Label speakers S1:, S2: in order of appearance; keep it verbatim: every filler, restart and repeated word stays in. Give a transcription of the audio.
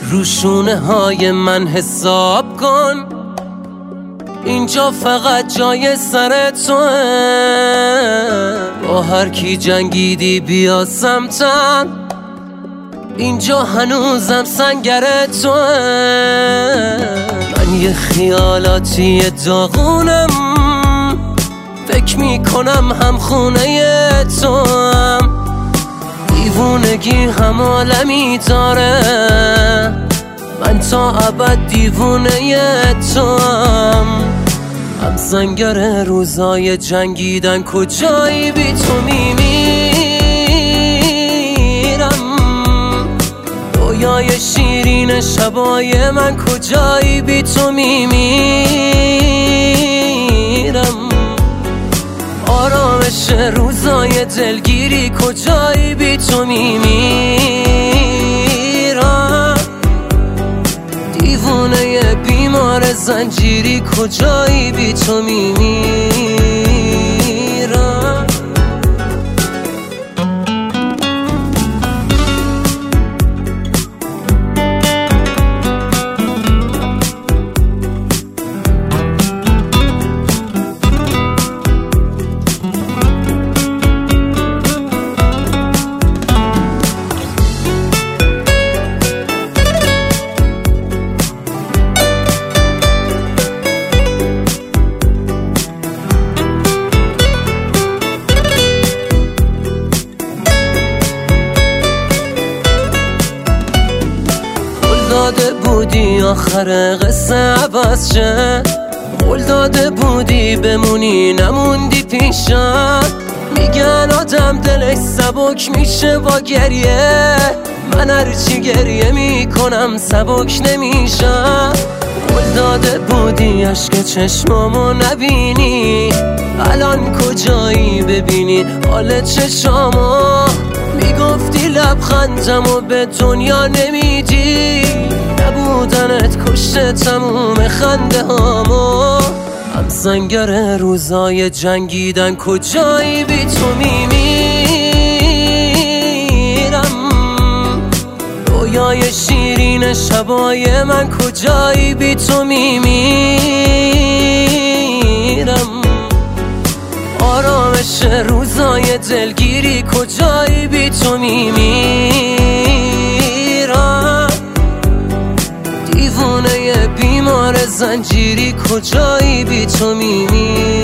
S1: روشونه های من حساب کن، اینجا فقط جای سر توه. با هر کی جنگیدی بیا سمتم، اینجا هنوزم سنگر توه. من یه خیالاتی داغونم، فکر میکنم هم خونه تو هم. دیوونگی هم عالمی داره، من تا ابد دیوونه تو هم. هم سنگر روزای جنگیدن، کجایی بی تو میمیرم. رویای شیرین شبای من، کجایی بی تو میمیرم. آرامش روزای دلگیری، کجایی بی تو میمیرم. دیوونه بیمار زنجیری، کجایی بی تو میمیرم. داده بودی آخر قصه عوض شه، قول داده بودی بمونی نموندی پیشم. میگن آدم دلش سبک میشه با گریه، من هرچی گریه میکنم سبک نمیشم. قول داده بودی عشق چشمامو نبینی، الان کجایی ببینی حال چشامو. میگفتی لبخندمو به دنیا نمیدی، نبودنت کشته تموم خنده هامو. هم سنگر روزای جنگیدن، کجایی بی تو میمیرم. رویای شیرین شبای من، کجایی بی تو میمیرم. آرامش روزای دلگیری، کجایی بی تو میمیرم. دیوونه بیمار زنجیری، کجایی بی تو میمیرم.